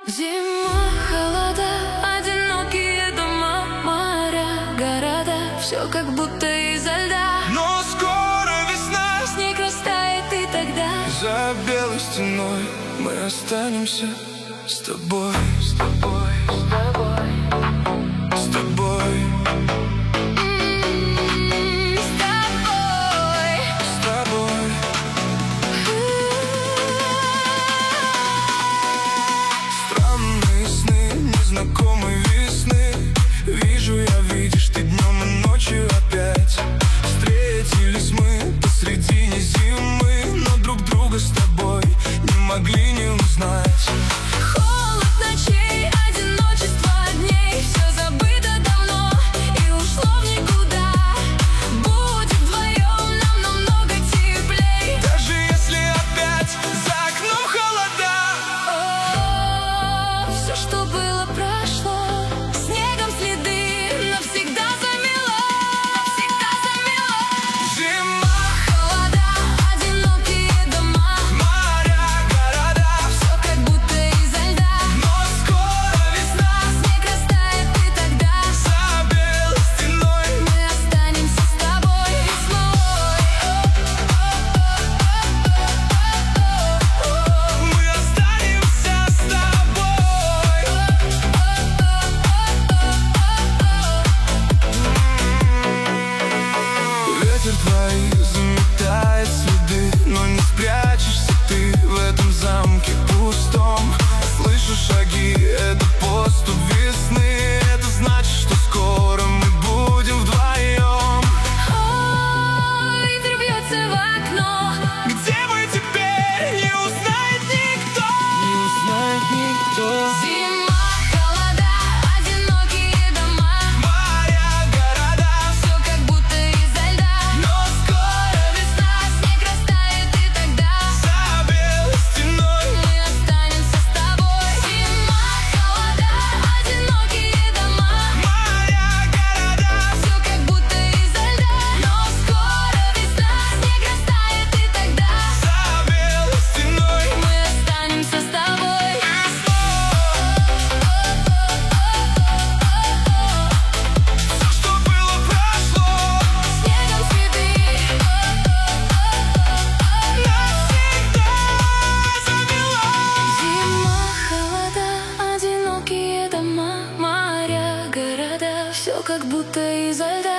Зима, холода, одинокие дома, моря, города, все как будто изо льда. Но скоро весна, снег растает, и тогда за белой стеной мы останемся с тобой, с тобой, с тобой, с тобой. Знакомой весны вижу я, видишь ты днем и ночью опять. Встретились мы посредине зимы, но друг друга с тобой не могли не узнать. Холод ночей, одиночество дней, все забыто давно и ушло в никуда. Будет вдвоем нам намного теплей, даже если опять за окном холода. О, все, что было, прошло, снегом следы навсегда замело, навсегда замело. Зима, холода, одинокие дома, моря, города, все как будто изо льда. но скоро весна, Снег растает, и тогда за белой стеной мы останемся с тобой весной. мы останемся с тобой. Ветер твои заметает следы, но не спрячешься ты в этом замке пустом. Слышу шаги, это поступ весны, это значит, что скоро мы будем вдвоем. Ветер бьется в окно, Где мы теперь, не узнает никто. Не узнает никто. зима, холода, одинокие дома, Моря, города, все как будто изо льда. но скоро весна, Снег растает, и тогда за белой стеной мы останемся с тобой. Зима, холода, одинокие дома, моря, города, все как будто изо льда. Но скоро весна, снег растает, и тогда за белой стеной мы останемся с тобой. Все, что было, прошло, Снегом следы навсегда замело. Зима, холода, одинокие дома, моря, города, все как будто изо льда.